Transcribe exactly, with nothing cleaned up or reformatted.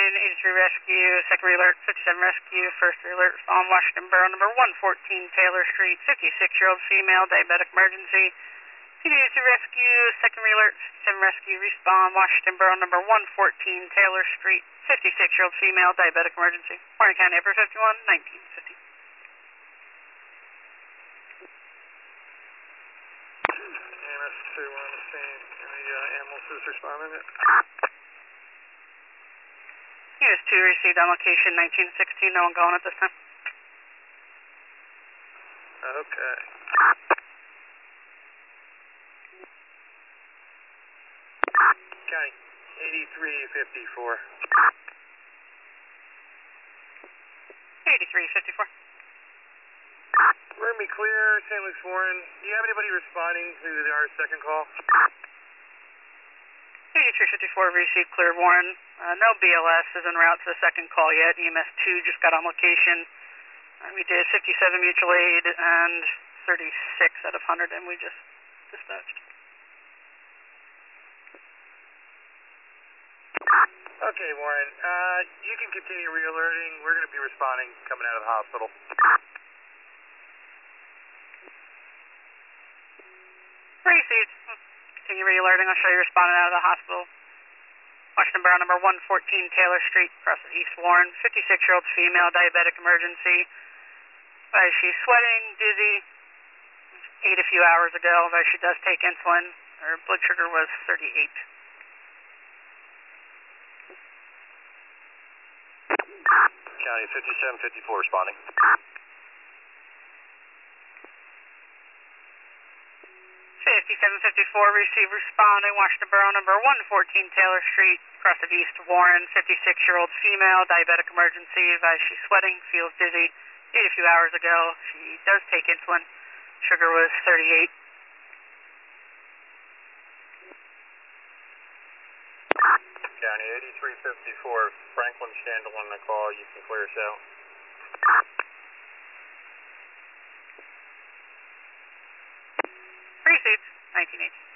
eighty-three Rescue, second alert, fifty-seven Rescue, first alert on Washington Borough number one fourteen Taylor Street, fifty-six-year-old female, diabetic emergency. eighty-three Rescue, second alert, fifty-seven Rescue, respond Washington Borough number one fourteen Taylor Street, fifty-six-year-old female, diabetic emergency. Warren County, April fifty-one, nineteen fifty. A M S two, we're on the scene. Any uh, ambulances responding yet? Unit two received on location nineteen sixteen, no one going at this time. Okay. County, eighty-three fifty-four. eighty-three fifty-four. We're going to be clear, Saint Luke's Warren. Do you have anybody responding to our second call? eighty-three fifty-four received, clear Warren. Uh, no B L S is en route to the second call yet. E M S two just got on location. Uh, we did fifty-seven mutual aid and thirty-six out of one hundred, and we just dispatched. Okay, Warren. Uh, you can continue re-alerting. We're going to be responding coming out of the hospital. Received. Continue re-alerting. I'll show you responding out of the hospital. Washington Borough number one fourteen Taylor Street, across the East Warren. fifty-six-year-old female, diabetic emergency. Uh, she's sweating, dizzy. Ate a few hours ago, but she does take insulin. Her blood sugar was thirty-eight. County, fifty-seven fifty-four responding. fifty-seven fifty-four, receive responding, Washington Borough number one fourteen Taylor Street, across the East Warren, fifty-six-year-old female, diabetic emergency, advised she's sweating, feels dizzy, ate a few hours ago, she does take insulin, sugar was thirty-eight. County, eighty-three fifty-four, Franklin Chandler on the call, you can clear us out. Received, nineteen eighty.